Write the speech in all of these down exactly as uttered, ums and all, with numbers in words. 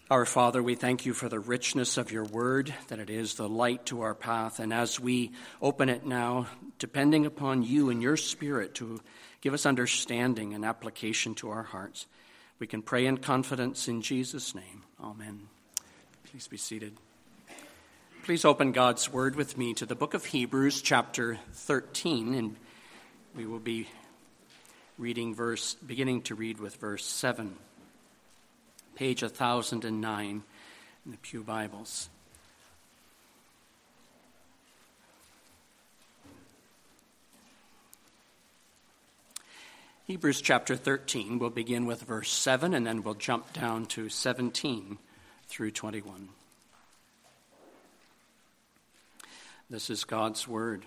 Our Father, we thank you for the richness of your word, that it is the light to our path. And as we open it now, depending upon you and your Spirit to give us understanding and application to our hearts, we can pray in confidence in Jesus' name. Amen. Please be seated. Please open God's word with me to the book of Hebrews, chapter thirteen, and we will be reading verse, beginning to read with verse seven. Page one thousand nine in the Pew Bibles. Hebrews chapter thirteen, we'll begin with verse seven, and then we'll jump down to seventeen through twenty-one. This is God's word.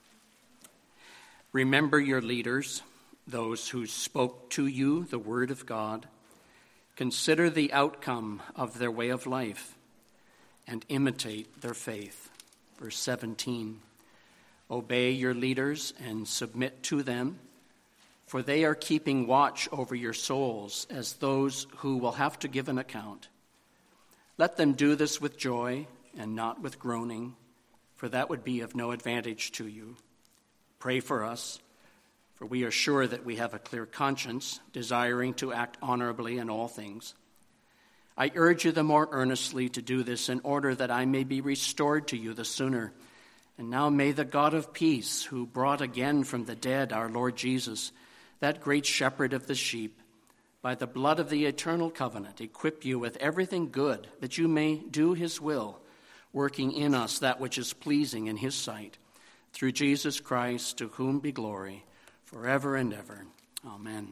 Remember your leaders, those who spoke to you the word of God. Consider the outcome of their way of life and imitate their faith. Verse seventeen, obey your leaders and submit to them, for they are keeping watch over your souls as those who will have to give an account. Let them do this with joy and not with groaning, for that would be of no advantage to you. Pray for us, for we are sure that we have a clear conscience, desiring to act honorably in all things. I urge you the more earnestly to do this in order that I may be restored to you the sooner. And now may the God of peace, who brought again from the dead our Lord Jesus, that great shepherd of the sheep, by the blood of the eternal covenant, equip you with everything good, that you may do his will, working in us that which is pleasing in his sight. Through Jesus Christ, to whom be glory forever and ever. Amen.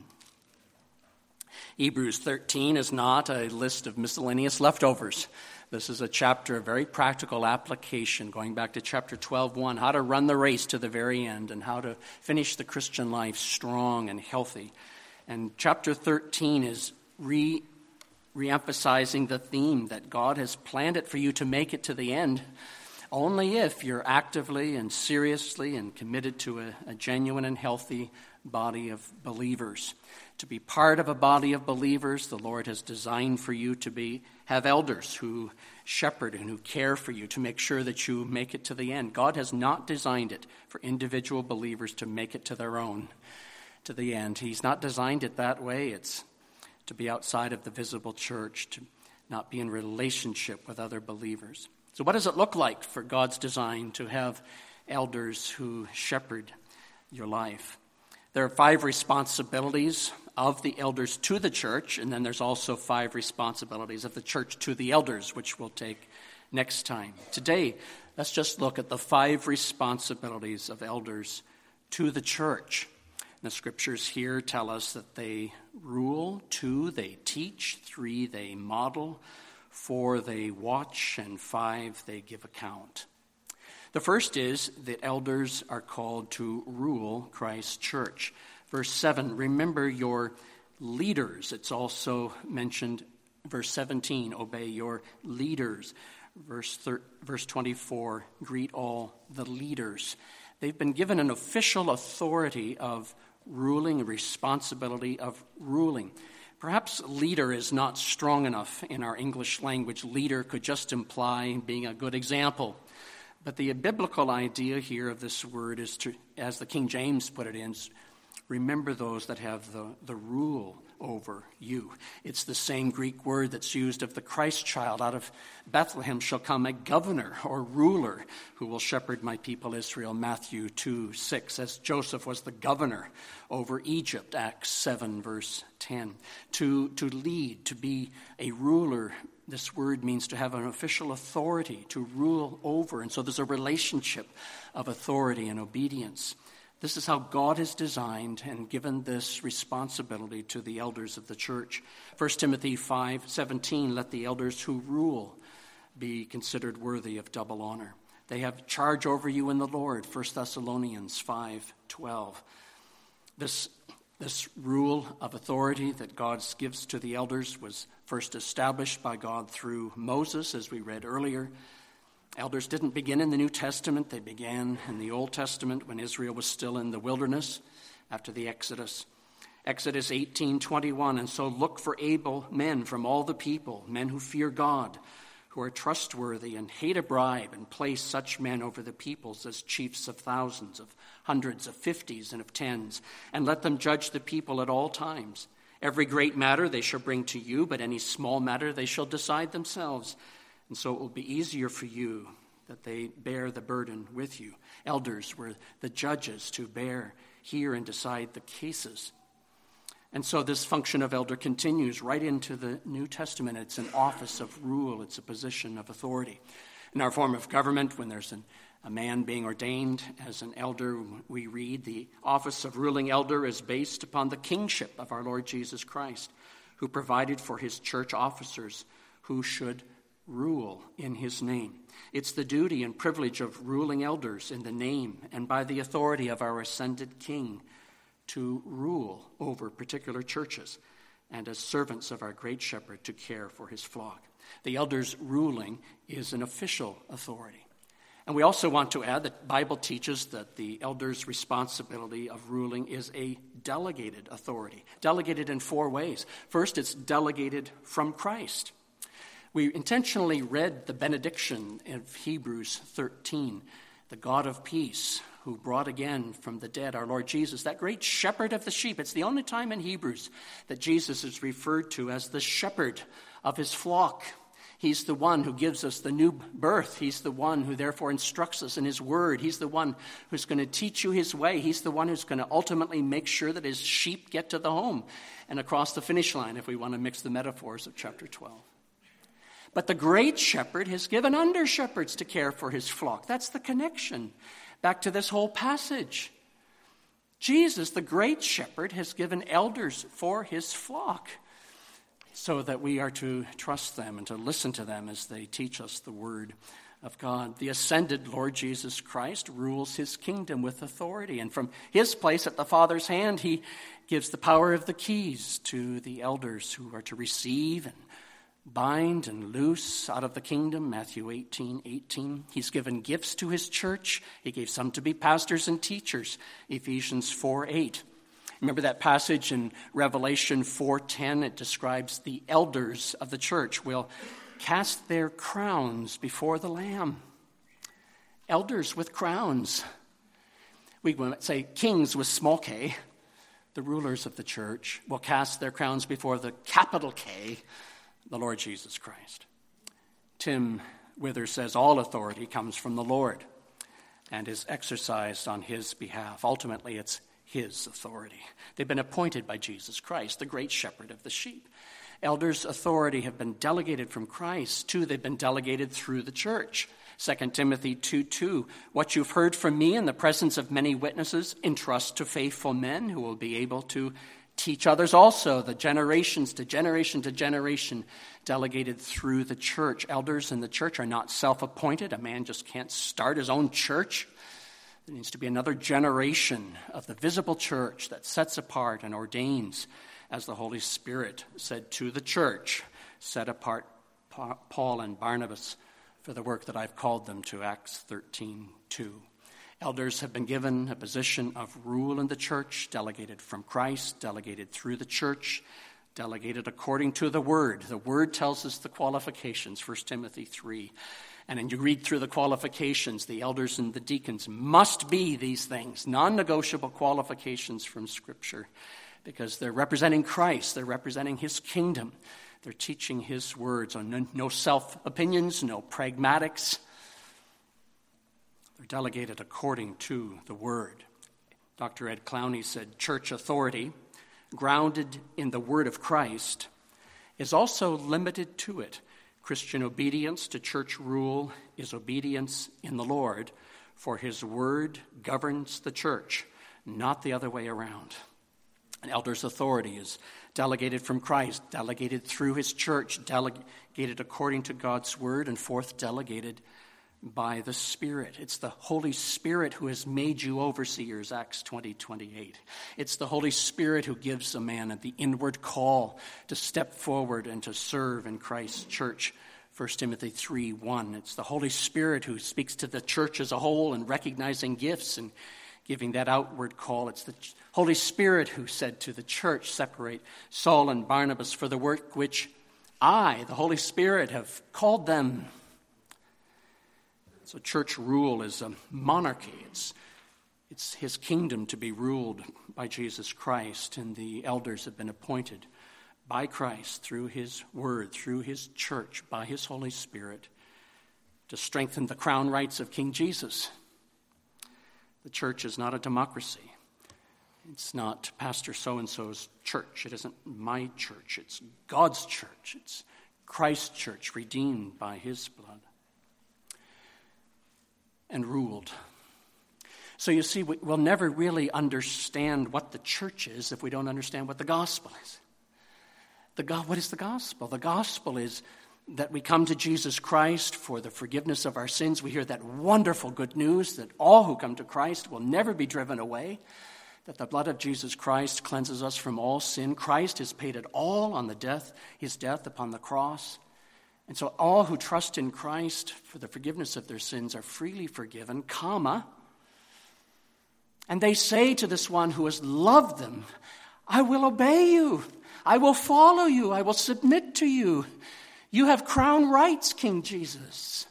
Hebrews thirteen is not a list of miscellaneous leftovers. This is a chapter of very practical application, going back to chapter twelve one, how to run the race to the very end and how to finish the Christian life strong and healthy. And chapter thirteen is re re-emphasizing the theme that God has planned it for you to make it to the end, only if you're actively and seriously and committed to a, a genuine and healthy body of believers. To be part of a body of believers, the Lord has designed for you to be have elders who shepherd and who care for you to make sure that you make it to the end. God has not designed it for individual believers to make it to their own, to the end. He's not designed it that way. It's to be outside of the visible church, to not be in relationship with other believers. So what does it look like for God's design to have elders who shepherd your life? There are five responsibilities of the elders to the church, and then there's also five responsibilities of the church to the elders, which we'll take next time. Today, let's just look at the five responsibilities of elders to the church. The scriptures here tell us that they rule, two, they teach, three, they model, four, they watch, and five, they give account. The first is that elders are called to rule Christ's church. Verse seven, remember your leaders. It's also mentioned, verse seventeen, obey your leaders. Verse thir- verse twenty-four, greet all the leaders. They've been given an official authority of ruling, a responsibility of ruling. Perhaps leader is not strong enough in our English language. Leader could just imply being a good example. But the biblical idea here of this word is to, as the King James put it in, remember those that have the, the rule over you. It's the same Greek word that's used of the Christ child. Out of Bethlehem shall come a governor or ruler who will shepherd my people Israel, Matthew two six, as Joseph was the governor over Egypt, Acts seven, verse ten. To, to lead, to be a ruler, this word means to have an official authority, to rule over. And so there's a relationship of authority and obedience. This is how God has designed and given this responsibility to the elders of the church. First Timothy five seventeen, let the elders who rule be considered worthy of double honor. They have charge over you in the Lord. First Thessalonians five twelve. This, this rule of authority that God gives to the elders was first established by God through Moses, as we read earlier. Elders didn't begin in the New Testament. They began in the Old Testament when Israel was still in the wilderness after the Exodus. Exodus eighteen twenty-one, and so look for able men from all the people, men who fear God, who are trustworthy and hate a bribe, and place such men over the peoples as chiefs of thousands, of hundreds, of fifties, and of tens, and let them judge the people at all times. Every great matter they shall bring to you, but any small matter they shall decide themselves. And so it will be easier for you that they bear the burden with you. Elders were the judges to bear, hear, and decide the cases. And so this function of elder continues right into the New Testament. It's an office of rule. It's a position of authority. In our form of government, when there's an, a man being ordained as an elder, we read the office of ruling elder is based upon the kingship of our Lord Jesus Christ, who provided for his church officers who should rule in his name. It's the duty and privilege of ruling elders in the name and by the authority of our ascended King to rule over particular churches and as servants of our great shepherd to care for his flock. The elders' ruling is an official authority. And we also want to add that the Bible teaches that the elders' responsibility of ruling is a delegated authority, delegated in four ways. First, it's delegated from Christ. We intentionally read the benediction of Hebrews thirteen, the God of peace, who brought again from the dead our Lord Jesus, that great shepherd of the sheep. It's the only time in Hebrews that Jesus is referred to as the shepherd of his flock. He's the one who gives us the new birth. He's the one who therefore instructs us in his word. He's the one who's going to teach you his way. He's the one who's going to ultimately make sure that his sheep get to the home and across the finish line, if we want to mix the metaphors of chapter twelve. But the great shepherd has given under shepherds to care for his flock. That's the connection back to this whole passage. Jesus, the great shepherd, has given elders for his flock so that we are to trust them and to listen to them as they teach us the word of God. The ascended Lord Jesus Christ rules his kingdom with authority, and from his place at the Father's hand, he gives the power of the keys to the elders who are to receive and bind and loose out of the kingdom, Matthew eighteen eighteen. He's given gifts to his church. He gave some to be pastors and teachers, Ephesians four eight. Remember that passage in Revelation four ten? It describes the elders of the church will cast their crowns before the Lamb. Elders with crowns. We might say kings with small k. The rulers of the church will cast their crowns before the capital K, the Lord Jesus Christ. Tim Withers says all authority comes from the Lord and is exercised on his behalf. Ultimately, it's his authority. They've been appointed by Jesus Christ, the great shepherd of the sheep. Elders' authority have been delegated from Christ. Two, they've been delegated through the church. Second Timothy two two, what you've heard from me in the presence of many witnesses, entrust to faithful men who will be able to teach others also, the generations to generation to generation, delegated through the church. Elders in the church are not self-appointed. A man just can't start his own church. There needs to be another generation of the visible church that sets apart and ordains, as the Holy Spirit said to the church, set apart Paul and Barnabas for the work that I've called them to, Acts thirteen two. Elders have been given a position of rule in the church, delegated from Christ, delegated through the church, delegated according to the Word. The Word tells us the qualifications, First Timothy three. And then you read through the qualifications, the elders and the deacons must be these things, non-negotiable qualifications from Scripture, because they're representing Christ, they're representing his kingdom, they're teaching his words on no self-opinions, no pragmatics. They're delegated according to the Word. Doctor Ed Clowney said, church authority, grounded in the Word of Christ, is also limited to it. Christian obedience to church rule is obedience in the Lord, for his Word governs the church, not the other way around. An elder's authority is delegated from Christ, delegated through his church, delegated according to God's Word, and fourth, delegated by the Spirit. It's the Holy Spirit who has made you overseers, Acts twenty twenty-eight. It's the Holy Spirit who gives a man the inward call to step forward and to serve in Christ's church, First Timothy three one. It's the Holy Spirit who speaks to the church as a whole in recognizing gifts and giving that outward call. It's the Holy Spirit who said to the church, separate Saul and Barnabas for the work which I, the Holy Spirit, have called them. So church rule is a monarchy. It's, it's his kingdom to be ruled by Jesus Christ, and the elders have been appointed by Christ through his word, through his church, by his Holy Spirit, to strengthen the crown rights of King Jesus. The church is not a democracy. It's not Pastor so-and-so's church. It isn't my church. It's God's church. It's Christ's church, redeemed by his blood and ruled. So you see, we'll never really understand what the church is if we don't understand what the gospel is. The God, what is the gospel? The gospel is that we come to Jesus Christ for the forgiveness of our sins. We hear that wonderful good news that all who come to Christ will never be driven away, that the blood of Jesus Christ cleanses us from all sin. Christ has paid it all on the death, his death upon the cross. And so all who trust in Christ for the forgiveness of their sins are freely forgiven, comma. And they say to this one who has loved them, I will obey you. I will follow you. I will submit to you. You have crown rights, King Jesus.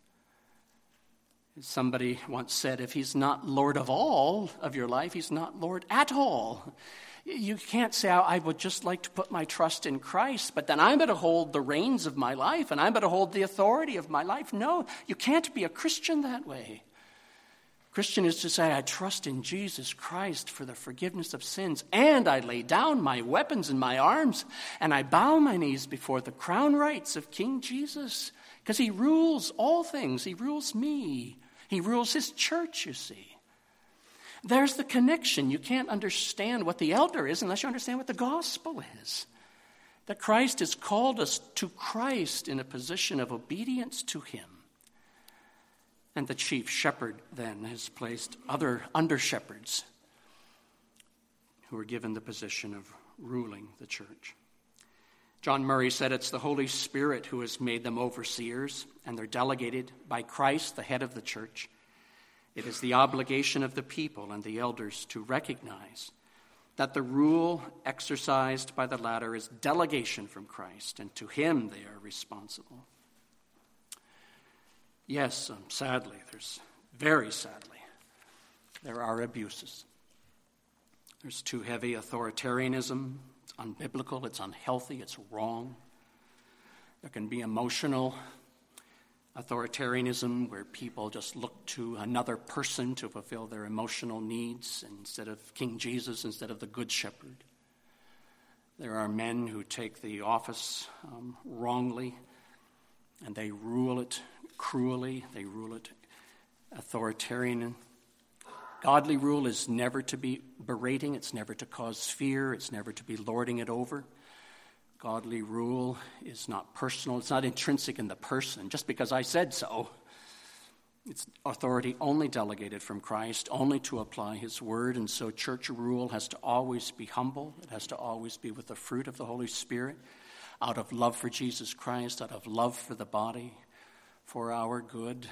Somebody once said, if he's not Lord of all of your life, he's not Lord at all. You can't say, I would just like to put my trust in Christ, but then I'm going to hold the reins of my life and I'm going to hold the authority of my life. No, you can't be a Christian that way. Christian is to say, I trust in Jesus Christ for the forgiveness of sins, and I lay down my weapons and my arms, and I bow my knees before the crown rights of King Jesus, because he rules all things. He rules me. He rules his church, you see. There's the connection. You can't understand what the elder is unless you understand what the gospel is. That Christ has called us to Christ in a position of obedience to him. And the chief shepherd then has placed other under-shepherds who are given the position of ruling the church. John Murray said it's the Holy Spirit who has made them overseers, and they're delegated by Christ, the head of the church. It is the obligation of the people and the elders to recognize that the rule exercised by the latter is delegation from Christ, and to him they are responsible. Yes, um, sadly, there's very sadly, there are abuses. There's too heavy authoritarianism. It's unbiblical, it's unhealthy, it's wrong. There can be emotional authoritarianism where people just look to another person to fulfill their emotional needs instead of King Jesus, instead of the Good Shepherd. There are men who take the office um, wrongly and they rule it cruelly, they rule it authoritarian. Godly rule is never to be berating, it's never to cause fear, it's never to be lording it over. Godly rule is not personal, it's not intrinsic in the person, just because I said so. It's authority only delegated from Christ, only to apply his word, and so church rule has to always be humble, it has to always be with the fruit of the Holy Spirit, out of love for Jesus Christ, out of love for the body, for our good.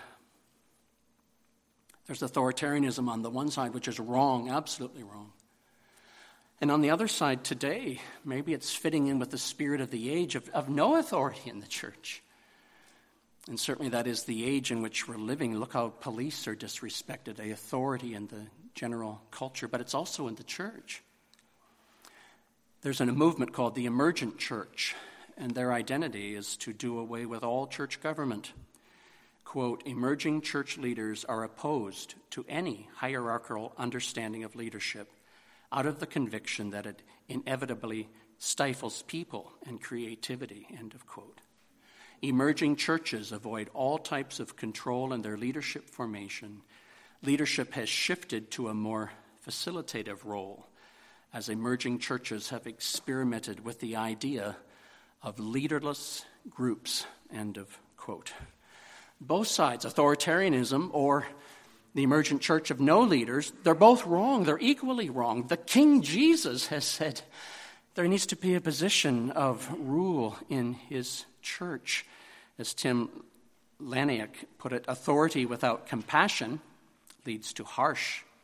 There's authoritarianism on the one side, which is wrong, absolutely wrong. And on the other side today, maybe it's fitting in with the spirit of the age of, of no authority in the church. And certainly that is the age in which we're living. Look how police are disrespected, a authority in the general culture, but it's also in the church. There's a movement called the Emergent Church, and their identity is to do away with all church government. Quote, emerging church leaders are opposed to any hierarchical understanding of leadership out of the conviction that it inevitably stifles people and creativity, end of quote. Emerging churches avoid all types of control in their leadership formation. Leadership has shifted to a more facilitative role as emerging churches have experimented with the idea of leaderless groups, end of quote. Both sides, authoritarianism or the emergent church of no leaders, they're both wrong. They're equally wrong. The King Jesus has said there needs to be a position of rule in his church. As Tim Laniak put it, authority without compassion leads to harsh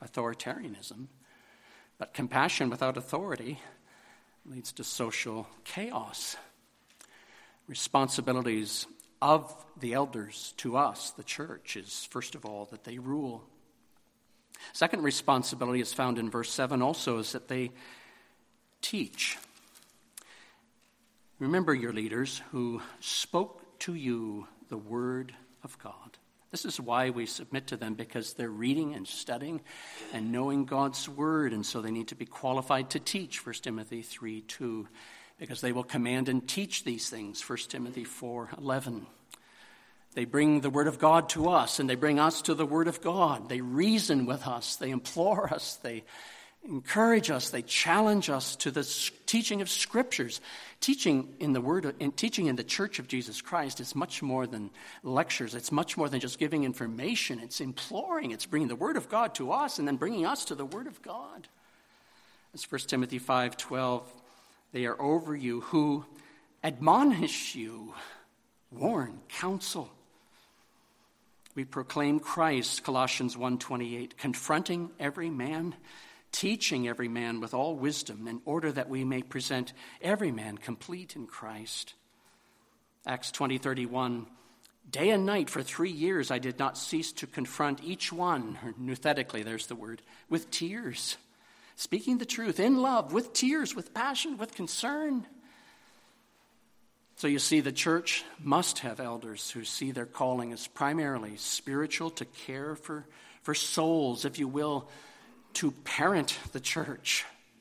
authoritarianism. But compassion without authority leads to social chaos. Responsibilities of the elders to us, the church, is first of all that they rule. Second responsibility is found in verse seven also, is that they teach. Remember your leaders who spoke to you the word of God. This is why we submit to them, because they're reading and studying and knowing God's word, and so they need to be qualified to teach, First Timothy three two, because they will command and teach these things, First Timothy four eleven. They bring the word of God to us, and they bring us to the word of God. They reason with us, they implore us, they encourage us, they challenge us to the teaching of Scriptures. Teaching in the word, in teaching in the Church of Jesus Christ is much more than lectures. It's much more than just giving information. It's imploring. It's bringing the word of God to us and then bringing us to the word of God. As First Timothy five twelve, they are over you who admonish you, warn, counsel. We proclaim Christ, Colossians one twenty-eight, confronting every man, teaching every man with all wisdom, in order that we may present every man complete in Christ. Acts twenty thirty-one, day and night for three years I did not cease to confront each one, or nouthetically, there's the word, with tears, speaking the truth in love, with tears, with passion, with concern. So you see, the church must have elders who see their calling as primarily spiritual, to care for, for souls, if you will, to parent the church.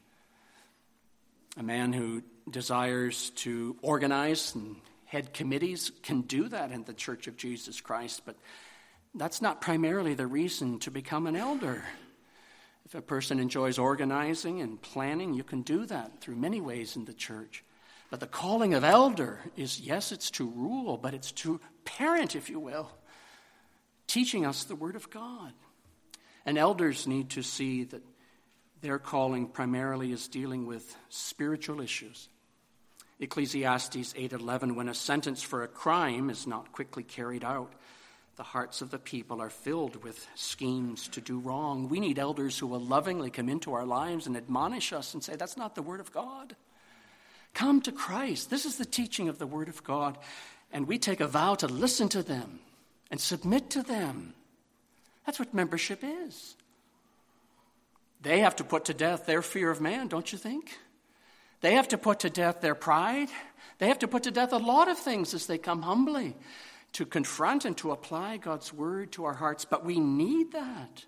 A man who desires to organize and head committees can do that in the Church of Jesus Christ, but that's not primarily the reason to become an elder. If a person enjoys organizing and planning, you can do that through many ways in the church. But the calling of elder is, yes, it's to rule, but it's to parent, if you will, teaching us the Word of God. And elders need to see that their calling primarily is dealing with spiritual issues. Ecclesiastes eight eleven, when a sentence for a crime is not quickly carried out, the hearts of the people are filled with schemes to do wrong. We need elders who will lovingly come into our lives and admonish us and say, that's not the Word of God. Come to Christ. This is the teaching of the Word of God. And we take a vow to listen to them and submit to them. That's what membership is. They have to put to death their fear of man, don't you think? They have to put to death their pride. They have to put to death a lot of things as they come humbly to confront and to apply God's word to our hearts. But we need that.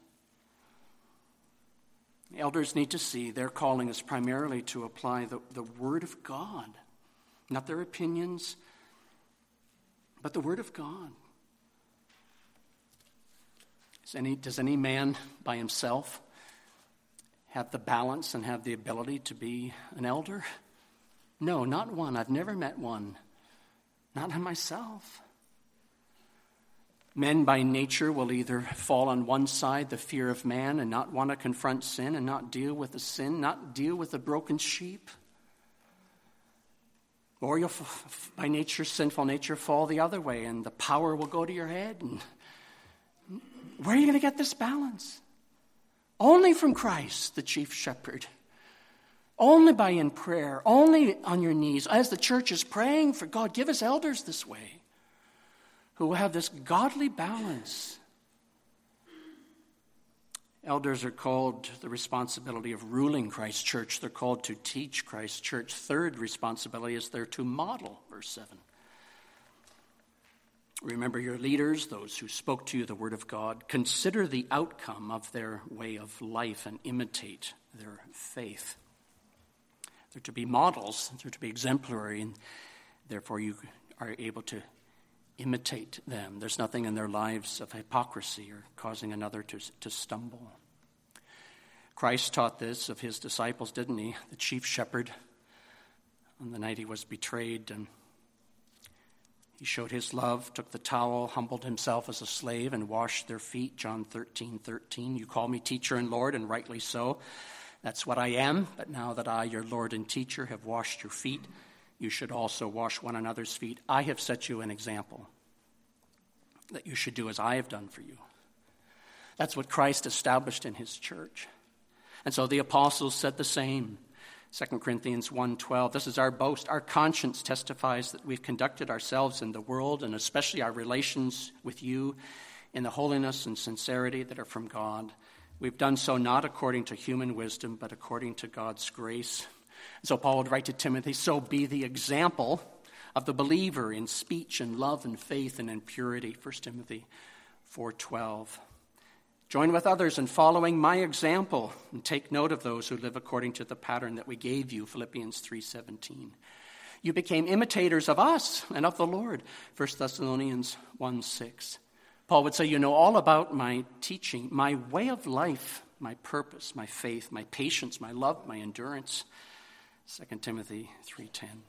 Elders need to see their calling is primarily to apply the, the Word of God, not their opinions, but the Word of God. Does any, does any man by himself have the balance and have the ability to be an elder? No, not one. I've never met one. Not in myself. Men by nature will either fall on one side, the fear of man, and not want to confront sin and not deal with the sin, not deal with the broken sheep. Or you'll, by nature, sinful nature, fall the other way, and the power will go to your head. And where are you going to get this balance? Only from Christ, the chief shepherd. Only by in prayer, only on your knees, as the church is praying for God, give us elders this way, who will have this godly balance. Elders are called to the responsibility of ruling Christ's church. They're called to teach Christ's church. Third responsibility is they're to model, verse seven. Remember your leaders, those who spoke to you the word of God. Consider the outcome of their way of life and imitate their faith. They're to be models. They're to be exemplary, and therefore you are able to imitate them. There's nothing in their lives of hypocrisy or causing another to, to stumble. Christ taught this of his disciples, didn't he? The chief shepherd, on the night he was betrayed, and he showed his love, took the towel, humbled himself as a slave, and washed their feet, John thirteen thirteen. You call me teacher and Lord, and rightly so. That's what I am, but now that I, your Lord and teacher, have washed your feet, you should also wash one another's feet. I have set you an example that you should do as I have done for you. That's what Christ established in his church. And so the apostles said the same. Second Corinthians one twelve, this is our boast. Our conscience testifies that we've conducted ourselves in the world, and especially our relations with you, in the holiness and sincerity that are from God. We've done so not according to human wisdom, but according to God's grace. And so Paul would write to Timothy, so be the example of the believer in speech and love and faith and in purity. First Timothy four twelve. Join with others in following my example and take note of those who live according to the pattern that we gave you, Philippians three seventeen. You became imitators of us and of the Lord, First Thessalonians one six. Paul would say, you know all about my teaching, my way of life, my purpose, my faith, my patience, my love, my endurance, Second Timothy three ten.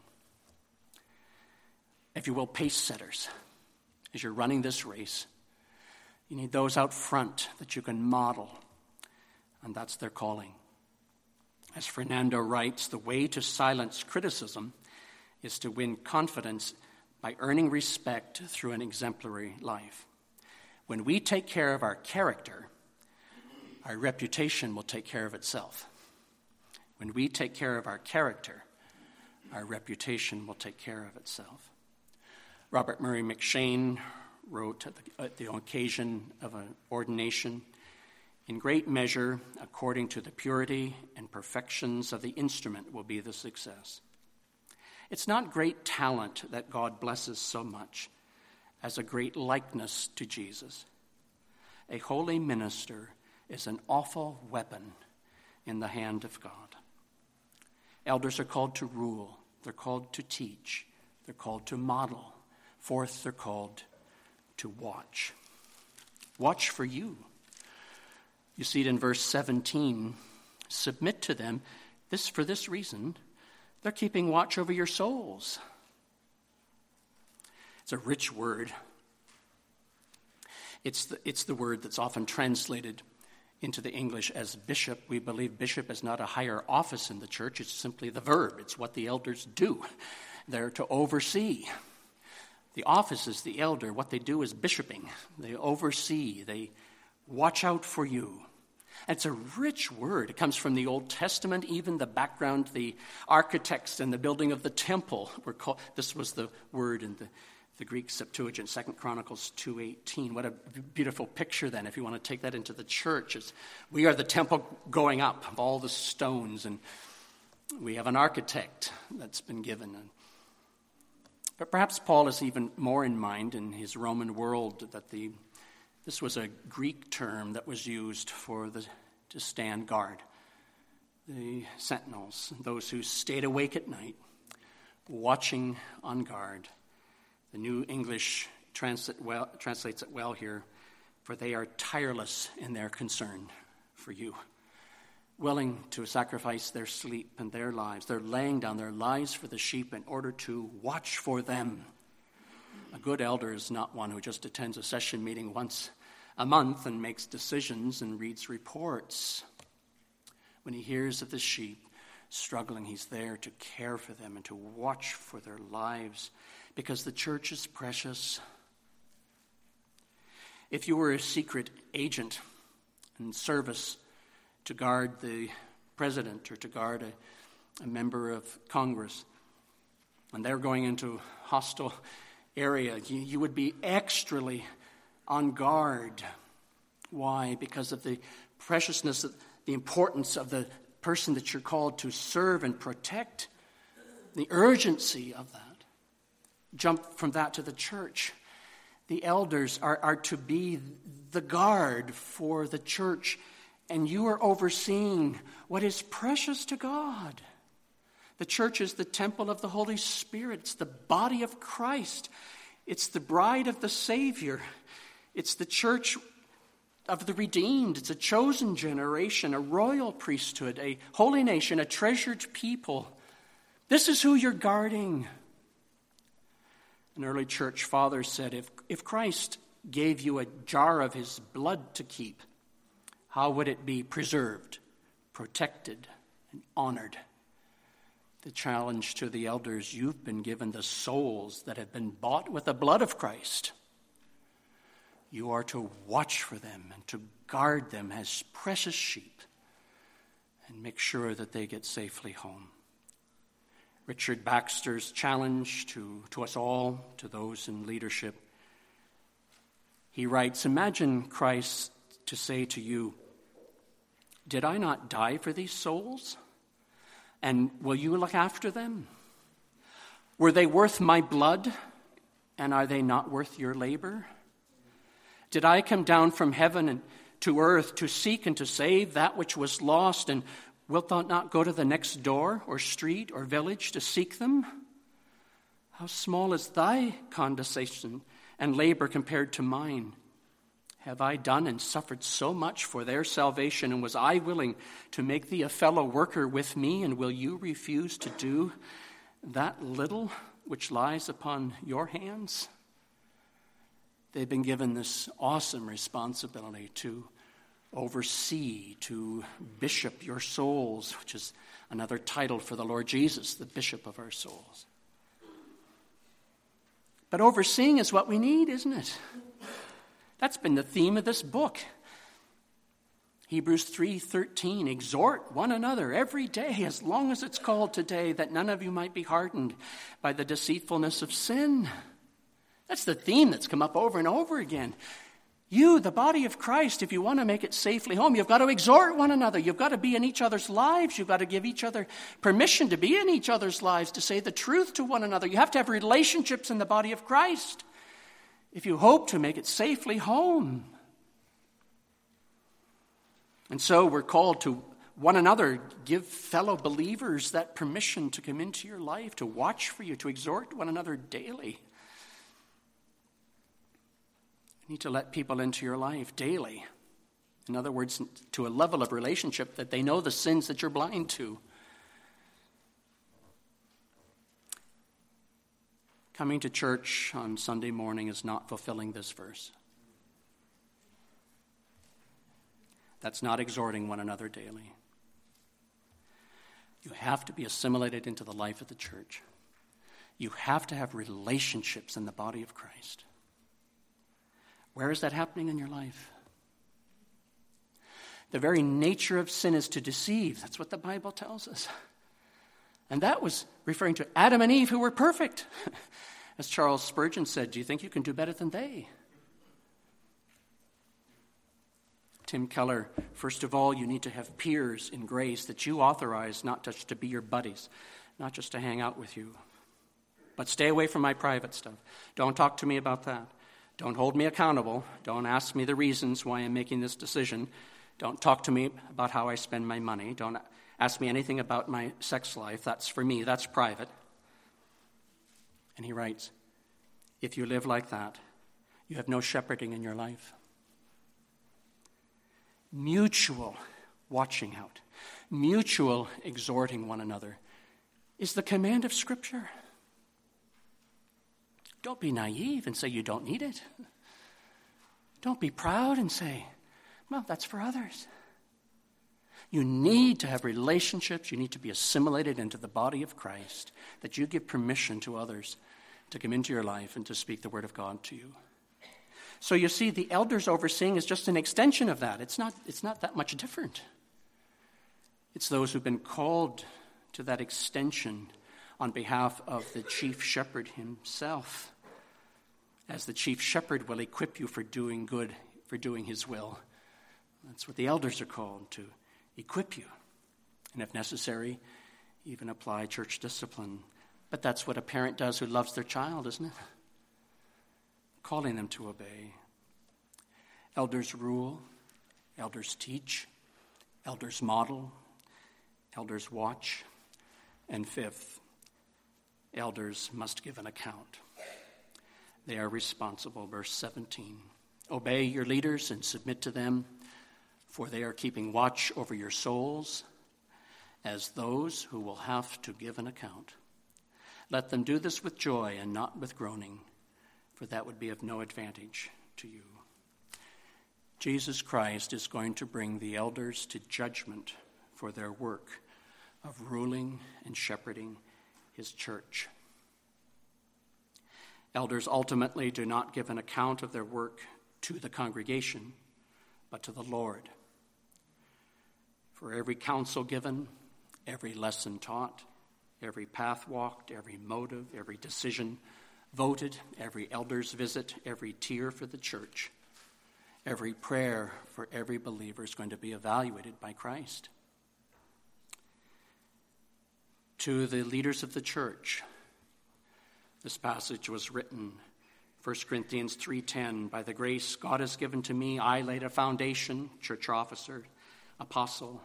If you will, pace setters, as you're running this race, you need those out front that you can model, and that's their calling. As Fernando writes, the way to silence criticism is to win confidence by earning respect through an exemplary life. When we take care of our character, our reputation will take care of itself. When we take care of our character, our reputation will take care of itself. Robert Murray McShane wrote at the, at the occasion of an ordination, in great measure, according to the purity and perfections of the instrument will be the success. It's not great talent that God blesses so much as a great likeness to Jesus. A holy minister is an awful weapon in the hand of God. Elders are called to rule. They're called to teach. They're called to model. Fourth, they're called to watch. Watch for you. You see it in verse seventeen. Submit to them. This for this reason, they're keeping watch over your souls. It's a rich word. It's the, it's the word that's often translated into the English as bishop. We believe bishop is not a higher office in the church. It's simply the verb. It's what the elders do. They're to oversee. The office is the elder. What they do is bishoping. They oversee. They watch out for you. And it's a rich word. It comes from the Old Testament, even the background, the architects and the building of the temple were called. This was the word in the, the Greek Septuagint, Second Chronicles two eighteen. What a beautiful picture then, if you want to take that into the church. It's, we are the temple going up of all the stones, and we have an architect that's been given. But perhaps Paul has even more in mind in his Roman world that the this was a Greek term that was used for the to stand guard. The sentinels, those who stayed awake at night, watching on guard. The New English translate well, translates it well here, for they are tireless in their concern for you, willing to sacrifice their sleep and their lives. They're laying down their lives for the sheep in order to watch for them. A good elder is not one who just attends a session meeting once a month and makes decisions and reads reports. When he hears of the sheep struggling, he's there to care for them and to watch for their lives, because the church is precious. If you were a secret agent in service to guard the president or to guard a, a member of Congress, and they're going into a hostile area, you, you would be extrally on guard. Why? Because of the preciousness, the importance of the person that you're called to serve and protect, the urgency of that. Jump from that to the church. The elders are, are to be the guard for the church, and you are overseeing what is precious to God. The church is the temple of the Holy Spirit. It's the body of Christ. It's the bride of the Savior. It's the church of the redeemed. It's a chosen generation, a royal priesthood, a holy nation, a treasured people. This is who you're guarding. An early church father said, if, if Christ gave you a jar of his blood to keep, how would it be preserved, protected, and honored? The challenge to the elders, you've been given the souls that have been bought with the blood of Christ. You are to watch for them and to guard them as precious sheep and make sure that they get safely home. Richard Baxter's challenge to, to us all, to those in leadership, he writes, imagine Christ to say to you, did I not die for these souls? And will you look after them? Were they worth my blood? And are they not worth your labor? Did I come down from heaven and to earth to seek and to save that which was lost? And wilt thou not go to the next door or street or village to seek them? How small is thy condescension and labor compared to mine? Have I done and suffered so much for their salvation, and was I willing to make thee a fellow worker with me, and will you refuse to do that little which lies upon your hands? They've been given this awesome responsibility to oversee, to bishop your souls, which is another title for the Lord Jesus, the bishop of our souls. But overseeing is what we need, isn't it? That's been the theme of this book. Hebrews three thirteen, exhort one another every day, as long as it's called today, that none of you might be hardened by the deceitfulness of sin. That's the theme that's come up over and over again. You, the body of Christ, if you want to make it safely home, you've got to exhort one another. You've got to be in each other's lives. You've got to give each other permission to be in each other's lives, to say the truth to one another. You have to have relationships in the body of Christ if you hope to make it safely home. And so we're called to one another, give fellow believers that permission to come into your life, to watch for you, to exhort one another daily. You need to let people into your life daily. In other words, to a level of relationship that they know the sins that you're blind to. Coming to church on Sunday morning is not fulfilling this verse. That's not exhorting one another daily. You have to be assimilated into the life of the church. You have to have relationships in the body of Christ. Where is that happening in your life? The very nature of sin is to deceive. That's what the Bible tells us. And that was referring to Adam and Eve, who were perfect. As Charles Spurgeon said, do you think you can do better than they? Tim Keller, first of all, you need to have peers in grace that you authorize not just to be your buddies, not just to hang out with you. But stay away from my private stuff. Don't talk to me about that. Don't hold me accountable. Don't ask me the reasons why I'm making this decision. Don't talk to me about how I spend my money. Don't ask me anything about my sex life. That's for me. That's private. And he writes, if you live like that, you have no shepherding in your life. Mutual watching out, mutual exhorting one another is the command of Scripture. Don't be naive and say you don't need it. Don't be proud and say, well, that's for others. You need to have relationships. You need to be assimilated into the body of Christ, that you give permission to others to come into your life and to speak the word of God to you. So you see, the elders overseeing is just an extension of that. It's not, it's not that much different. It's those who've been called to that extension on behalf of the chief shepherd himself. As the chief shepherd will equip you for doing good, for doing his will. That's what the elders are called, to equip you. And if necessary, even apply church discipline. But that's what a parent does who loves their child, isn't it? Calling them to obey. Elders rule, elders teach, elders model, elders watch, and fifth, elders must give an account. They are responsible, verse seventeen. Obey your leaders and submit to them, for they are keeping watch over your souls as those who will have to give an account. Let them do this with joy and not with groaning, for that would be of no advantage to you. Jesus Christ is going to bring the elders to judgment for their work of ruling and shepherding his church. Elders ultimately do not give an account of their work to the congregation, but to the Lord. For every counsel given, every lesson taught, every path walked, every motive, every decision voted, every elder's visit, every tear for the church, every prayer for every believer is going to be evaluated by Christ. To the leaders of the church, this passage was written, First Corinthians three ten, by the grace God has given to me, I laid a foundation, church officer, apostle,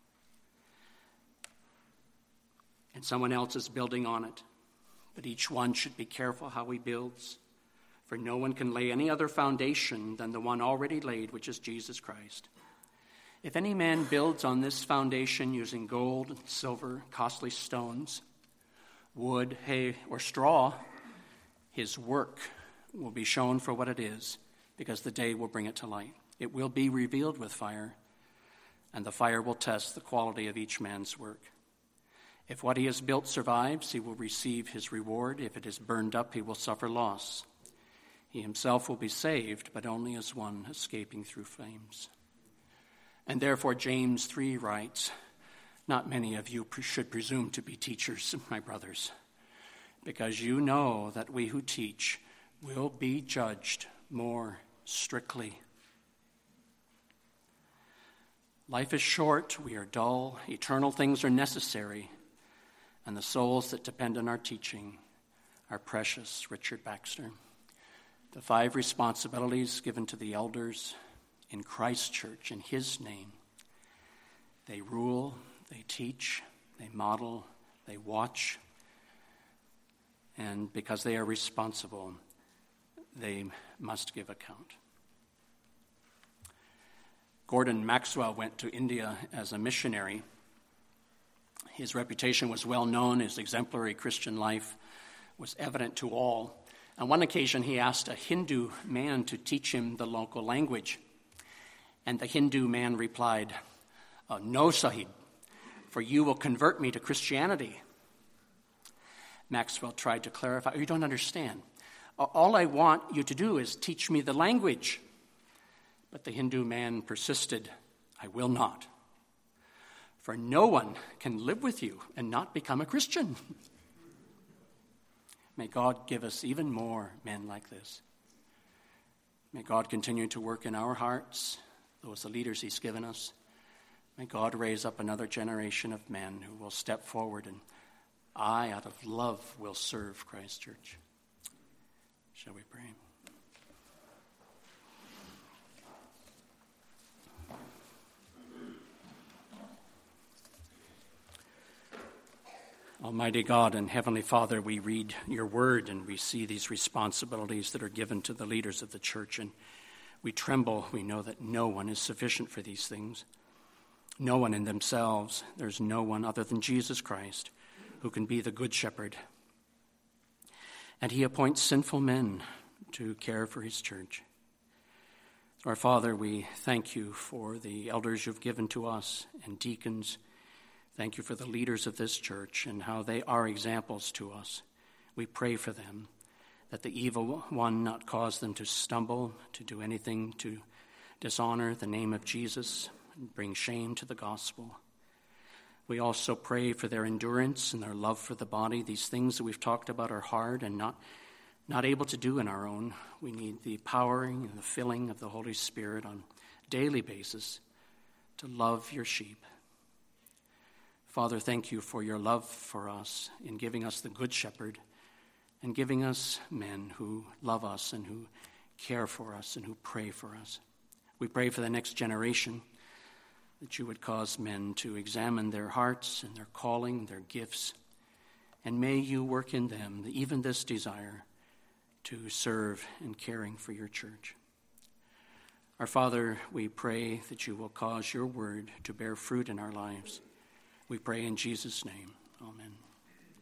and someone else is building on it. But each one should be careful how he builds, for no one can lay any other foundation than the one already laid, which is Jesus Christ. If any man builds on this foundation using gold, silver, costly stones, wood, hay, or straw, his work will be shown for what it is, because the day will bring it to light. It will be revealed with fire, and the fire will test the quality of each man's work. If what he has built survives, he will receive his reward. If it is burned up, he will suffer loss. He himself will be saved, but only as one escaping through flames. And therefore James three writes, not many of you should presume to be teachers, my brothers, because you know that we who teach will be judged more strictly. Life is short, we are dull, eternal things are necessary, and the souls that depend on our teaching are precious. Richard Baxter. The five responsibilities given to the elders in Christ's church, in his name. They rule, they teach, they model, they watch, and because they are responsible, they must give account. Gordon Maxwell went to India as a missionary. His reputation was well known. His exemplary Christian life was evident to all. On one occasion, he asked a Hindu man to teach him the local language. And the Hindu man replied, oh, no, Sahib, for you will convert me to Christianity. Maxwell tried to clarify, oh, you don't understand. All I want you to do is teach me the language. But the Hindu man persisted, I will not. For no one can live with you and not become a Christian. May God give us even more men like this. May God continue to work in our hearts, those the leaders he's given us. May God raise up another generation of men who will step forward and I, out of love, will serve Christ Church. Shall we pray? Almighty God and Heavenly Father, we read your word and we see these responsibilities that are given to the leaders of the church, and we tremble. We know that no one is sufficient for these things. No one in themselves. There's no one other than Jesus Christ who can be the good shepherd. And he appoints sinful men to care for his church. So our Father, we thank you for the elders you've given to us and deacons. Thank you for the leaders of this church and how they are examples to us. We pray for them, that the evil one not cause them to stumble, to do anything to dishonor the name of Jesus and bring shame to the gospel. We also pray for their endurance and their love for the body. These things that we've talked about are hard and not, not able to do in our own. We need the powering and the filling of the Holy Spirit on a daily basis to love your sheep. Father, thank you for your love for us in giving us the Good Shepherd and giving us men who love us and who care for us and who pray for us. We pray for the next generation that you would cause men to examine their hearts and their calling, their gifts, and may you work in them even this desire to serve in caring for your church. Our Father, we pray that you will cause your word to bear fruit in our lives. We pray in Jesus' name. Amen.